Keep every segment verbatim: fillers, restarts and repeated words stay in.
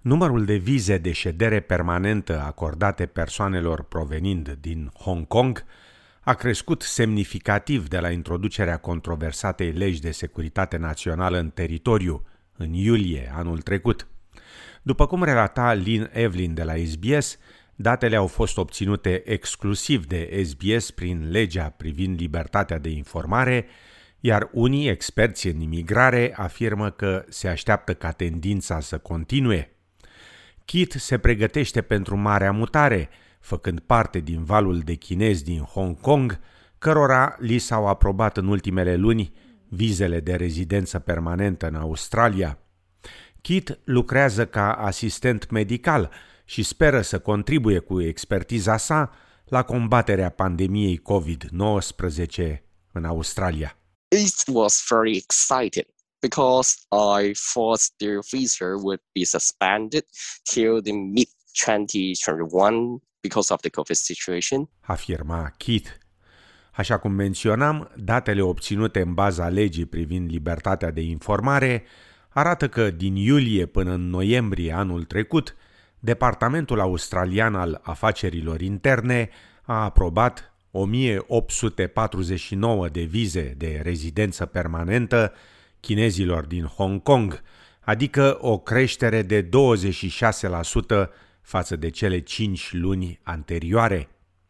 Numărul de vize de ședere permanentă acordate persoanelor provenind din Hong Kong a crescut semnificativ de la introducerea controversatei legi de securitate națională în teritoriu, în iulie anul trecut. După cum relata Lynn Evelyn de la S B S, datele au fost obținute exclusiv de S B S prin legea privind libertatea de informare, iar unii experți în imigrare afirmă că se așteaptă ca tendința să continue. Kit se pregătește pentru marea mutare, făcând parte din valul de chinezi din Hong Kong, cărora li s-au aprobat în ultimele luni vizele de rezidență permanentă în Australia. Kit lucrează ca asistent medical și speră să contribuie cu expertiza sa la combaterea pandemiei covid nouăsprezece în Australia. It was very exciting because I thought the visa would be suspended till the mid twenty twenty-one because of the COVID situation. Afirma Kit. Așa cum menționam, datele obținute în baza legii privind libertatea de informare arată că din iulie până în noiembrie anul trecut, Departamentul Australian al Afacerilor Interne a aprobat o mie opt sute patruzeci și nouă de vize de rezidență permanentă chinezilor din Hong Kong, adică o creștere de douăzeci și șase la sută față de cele cinci luni anterioare.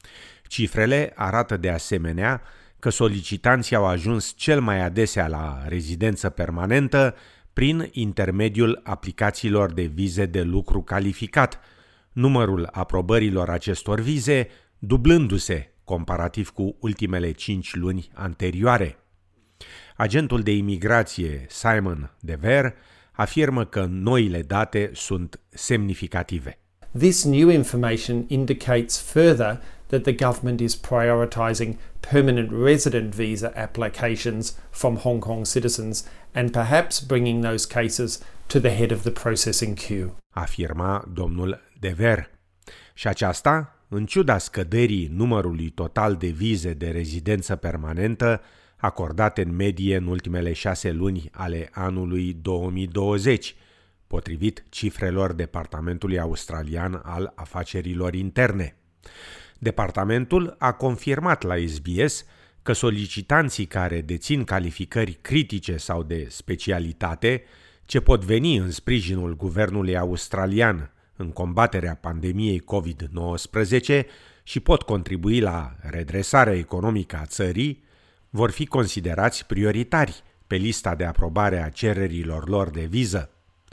Cifrele arată de asemenea că solicitanții au ajuns cel mai adesea la rezidență permanentă prin intermediul aplicațiilor de vize de lucru calificat, numărul aprobărilor acestor vize dublându-se comparativ cu ultimele cinci luni anterioare. Agentul de imigrație Simon Dever afirmă că noile date sunt semnificative. This new information indicates further that the government is prioritizing permanent resident visa applications from Hong Kong citizens and perhaps bringing those cases to the head of the processing queue. Afirma domnul Dever. Și aceasta, în ciuda scăderii numărului total de vize de rezidență permanentă acordate în medie în ultimele șase luni ale anului două mii douăzeci, potrivit cifrelor Departamentului Australian al Afacerilor Interne. Departamentul a confirmat la S B S că solicitanții care dețin calificări critice sau de specialitate, ce pot veni în sprijinul guvernului australian în combaterea pandemiei covid nouăsprezece și pot contribui la redresarea economică a țării, vor fi considerați prioritari pe lista de aprobare a cererilor lor de viză.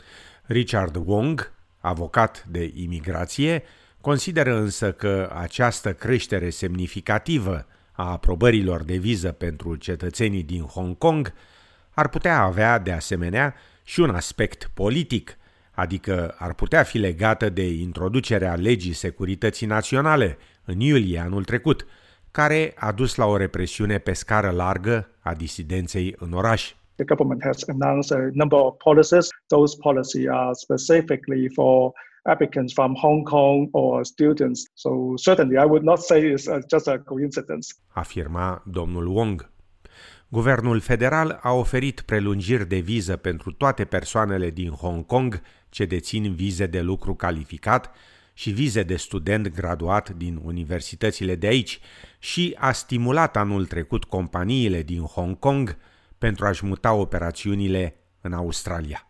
Richard Wong, avocat de imigrație, consideră însă că această creștere semnificativă a aprobărilor de viză pentru cetățenii din Hong Kong ar putea avea de asemenea și un aspect politic, adică ar putea fi legată de introducerea legii securității naționale în iulie anul trecut, care a dus la o represiune pe scară largă a disidenței în oraș. The government has announced a number of policies. Those policies are specifically for applicants from Hong Kong or students. So certainly I would not say it's just a coincidence. Afirma domnul Wong. Guvernul federal a oferit prelungiri de viză pentru toate persoanele din Hong Kong ce dețin vize de lucru calificat și vize de student graduat din universitățile de aici și a stimulat anul trecut companiile din Hong Kong pentru a-și muta operațiunile în Australia.